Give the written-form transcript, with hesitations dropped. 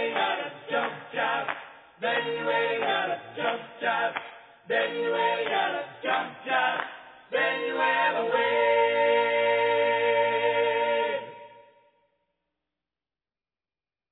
ain't gotta jump jive. Then you ain't gotta jump jive. Then you ain't gotta jump jive. Then you have a way.